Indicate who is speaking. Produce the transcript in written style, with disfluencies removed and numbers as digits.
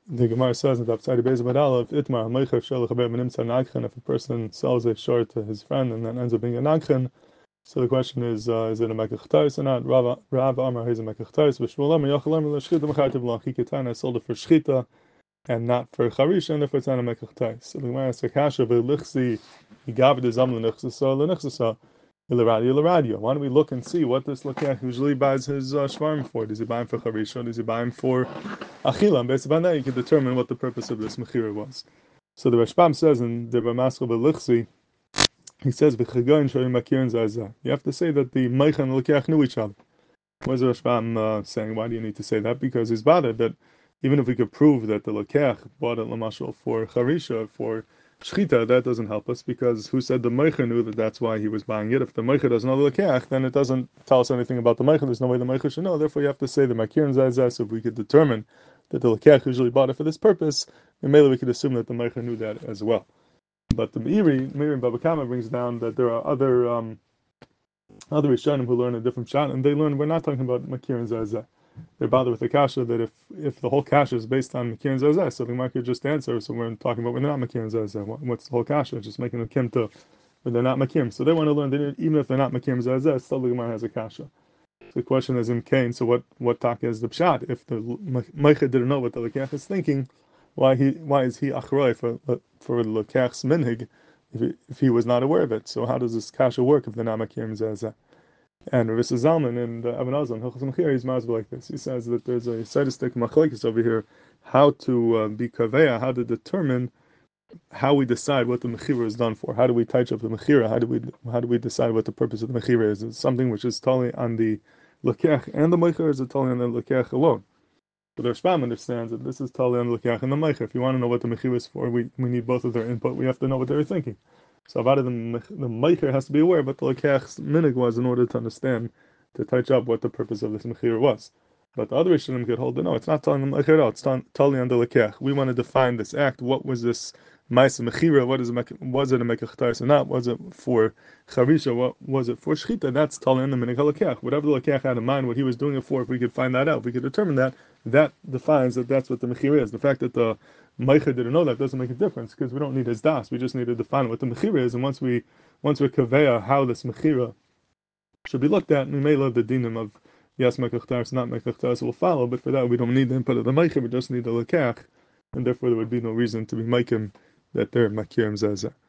Speaker 1: The Gemara says that outside the base of Adala, if Itmar Hameicher Shalach Haber Benimtza Nagchen, if a person sells a short to his friend and then ends up being a Nagchen, so the question is it a Mekach Tais or not? Rav Amar is a Mekach Tais, but Shmuel Amar Yochel Amar L'Shchita M'Chartiv L'Achiketana sold it for Shchita and not for Charisha, and therefore it's not a Mekach Tais. So the Gemara asks, Kasha V'Lichsi Yigav D'Zam L'Nichsasa L'Nichsasa L'Radio. Why don't we look and see what this Lekech usually buys his Shvarim for? Does he buy him for Charisha? Does he buy him for Achila? And based upon that, you can determine what the purpose of this Mechira was. So the Rashbam says in the Bamaskal B'Lichsi, he says, you have to say that the Meicha and the Lekech knew each other. What is the Rashbam saying? Why do you need to say that? Because he's bothered that even if we could prove that the Lekech bought it Lamashal for Charisha, for Shchita, that doesn't help us, because who said the Meicha knew that that's why he was buying it? If the Meicha doesn't know the Lekech, then it doesn't tell us anything about the Meicha. There's no way the Meicha should know. Therefore, you have to say the Makir and Zazah. So if we could determine that the Lekech usually bought it for this purpose, then maybe we could assume that the Meicha knew that as well. But the Meiri and Baba Kama brings down that there are other Rishonim who learn a different shot, and they learn we're not talking about Makir and Zazah. They're bothered with the kasha that if the whole kasha is based on Makir and Zazah, so the Gemara could just answer. So we're talking about when they're not Makir and Zazah. What's the whole kasha? Just making a kimta when they're not Makir. So they want to learn that even if they're not Makir and Zazah, still the Gemara has a kasha. So the question is in Cain. So what taka is the pshat? If the Meicha didn't know what the Lekech is thinking, why is he achroi for the Lekech's minhig if he was not aware of it? So how does this kasha work if they're not Makir and Zazah? And Rav Zalman and Aben Azan, Hilchos Mechira, he's mazbeh like this. He says that there's a sidestik machlekes over here, how to be kaveya, how to determine how we decide what the mechira is done for. How do we touch up the mechira? How do we decide what the purpose of the mechira is? Is it something which is totally on the lekech and the meicher, or is it totally on the lekech alone? But the Rashbam understands that this is totally on the lekech and the meicher. If you want to know what the mechira is for, we need both of their input. We have to know what they're thinking. So about it, the Meicher has to be aware, but the Lekech's minig was in order to understand, to touch up what the purpose of this Mechir was. But the other Rishonim could hold, no, it's not telling the Meicher at all, it's totally on the Lekech. We want to define this act. What was this Maisa Mechira? Was it a Mekach Tais or not? Was it for Charisha? What was it for Shchita? That's totally on the minig HaLekech. Whatever the Lekech had in mind, what he was doing it for, if we could find that out, if we could determine that, that defines that that's what the Mechira is. The fact that the Meicher didn't know that doesn't make a difference, because we don't need his das. We just need to define what the mechira is, and once we're kaveya how this mechira should be looked at, we may love the dinim of yes mekach taris, not mekach taris will follow. But for that, we don't need the input of the Meicher. We just need the lekach, and therefore there would be no reason to be meikim that they're makirim zazah.